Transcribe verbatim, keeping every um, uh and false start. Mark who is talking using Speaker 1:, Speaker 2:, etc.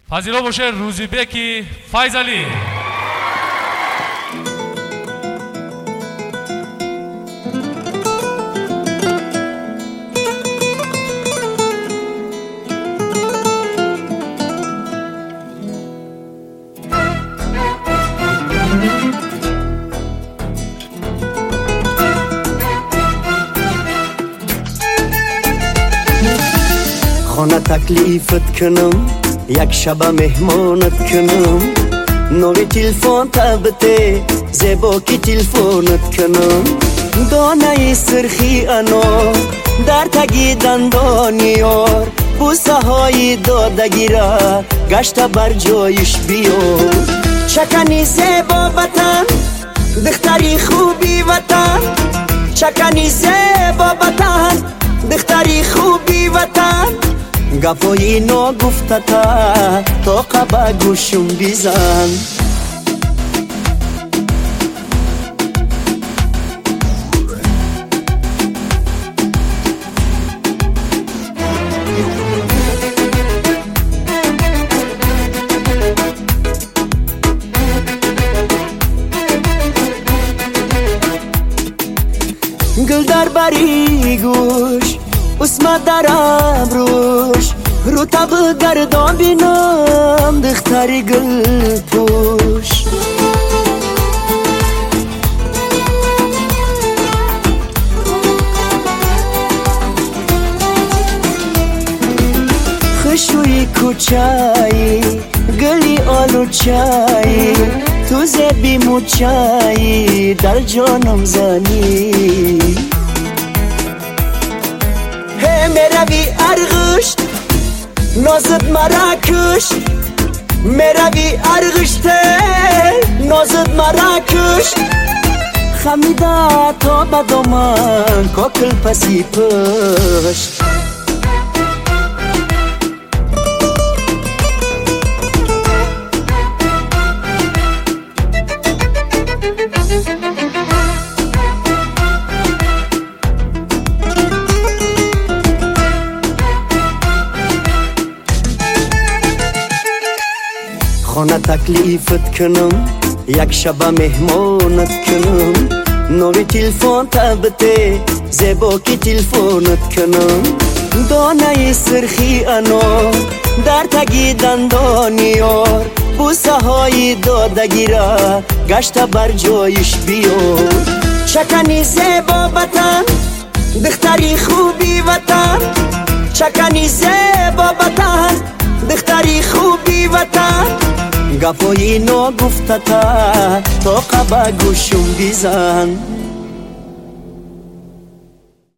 Speaker 1: پذیرا باشه روزیبک فیضعلی.
Speaker 2: خانه تکلیفت کنم یک شب مهمانت کنم نوی تلفن تبته زیبا کی تلفنت کنم دانه سرخی انا در تگی دندان یار بوسه های دادگی را گشت بر جایش بیار چکنی زیبا وطن دختری خوبی وطن چکنی زیبا وطن دختری خوبی وطن گپای نو گفته تا تو قبا گوشم بیزن گل در بری گوش اسمت درم روش رو تب گردان بینم دختری گل پوش خشوی کوچایی گلی آلو چایی تو زبی موچایی در جانم زنی میروی ارغشت نازت مرا کشت میروی ارغشت نازت مرا کشت خمیده تا بدامن کاکل پسی پشت خانه تکلیفت کنم یک شب مهمانت کنم نوی تلفن تبته زیبا کی تلفنت کنم دانه سرخی انا در تگی دندان یار بوسه های دادگی را گشت بر جایش بیار چکنی زیبا وطن دختری خوبی وطن چکنی زیبا وطن دختری خوبی وطن گپای نو گفته تا تو قبا گوشم بیزن